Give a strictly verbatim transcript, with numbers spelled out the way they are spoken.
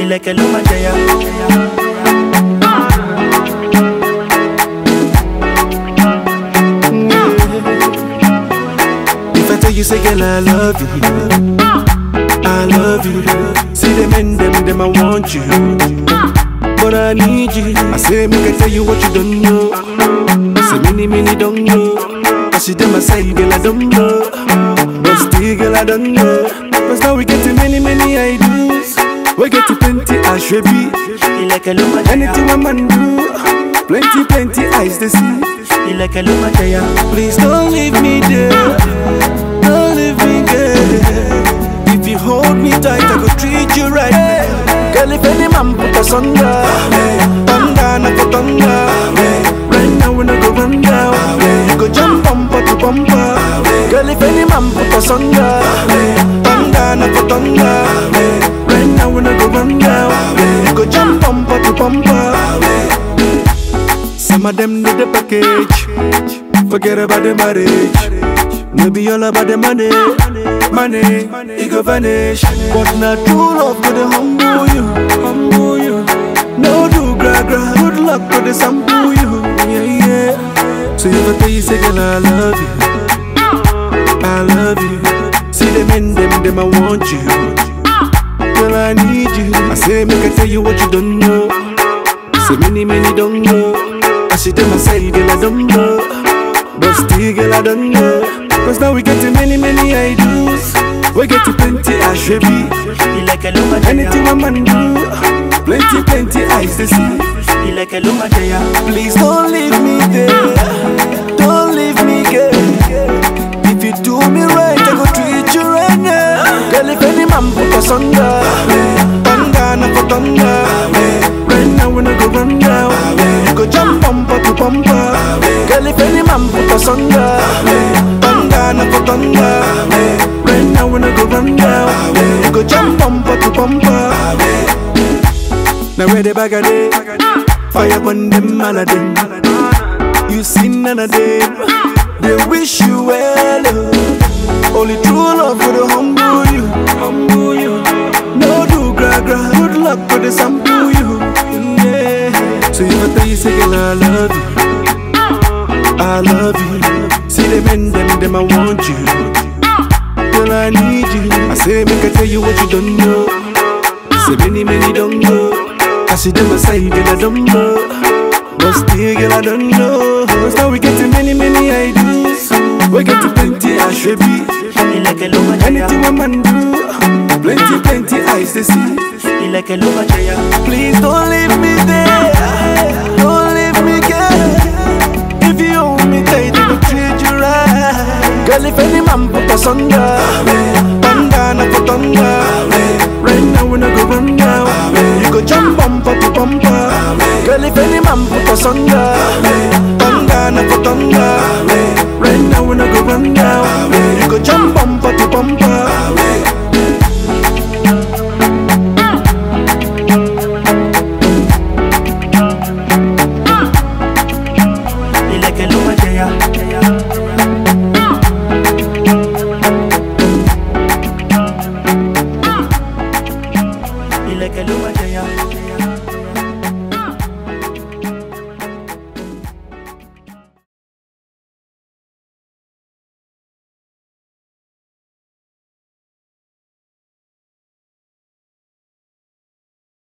like a luma jaya. If I tell you, say, girl, I love you, I love you. See them and them, them, I want you, but I need you. I say, make I tell you what you don't know. Say, many, many don't know. I see them, I say, girl, I don't know. But still, girl, I don't know. Cause now we get to many, many ideas. We get to plenty, I should be. Like a luma jaya. Anything a man do, plenty, plenty eyes to see. Like a luma jaya. Please don't leave me there. Don't leave me there. If you hold me tight, I go treat you right. Girl, if any man put us under, thunder, not for thunder. Right now we no go run down. You go jump bumper to bumper. Girl, if any man put us under, thunder, not for thunder. Right now we no go run down. You go jump bumper to bumper. Some of them need the package. Forget about the marriage. Maybe all about the money. Money, it go vanish. But not true love go the humble you, humble you. No do gra gra. Good luck go the sample you. Yeah, yeah. So if I tell you, say, girl, I love you, I love you. See them and them, them, I want you. Girl, I need you. I say, make I tell you what you don't know. Say, many, many don't know. I see them, I say, girl, I don't know. But still, girl, I don't know. Cause now we get to many, many ideas. We get to plenty, I should be. Like a luma jaya. Anything a man do, plenty, plenty eyes to see. Like a luma jaya. Please don't leave me there. Don't leave me, girl. If you do me right, I go treat you right now. Girl, if any man put us under, thunder, not for thunder. Right now we no go run down. You go jump bumper to bumper. Girl, if any man put us under, thunder, not for thunder. Right now we no go run down. You go jump bumper to bumper. Now where the bag a day, fire burn them all of them. You see none of them, they wish you well. Only true love for the humble you, humble you. No do gra gra, good luck for the sample you. Yeah. So if I tell you, say, girl, I love you, I love you. See them and them, them, I want you. Girl, I need you. I say, make I tell you what you don't know. Say, many, many don't know. I see them, I say, girl, I don't know. But still, girl, I don't know. Cause now we get to many, many ideas. We get to plenty, I should be. Like a luma jaya. Anything a man do, plenty, plenty eyes to see. Like a luma jaya. Please don't leave me there. Don't leave me, girl. If you hold me tight, I will treat you right. Girl, if any man put us under, thunder, not for thunder. Right now we no go run down. You go jump bumper to bumper. Girl, if any man put us under, thunder, not for thunder.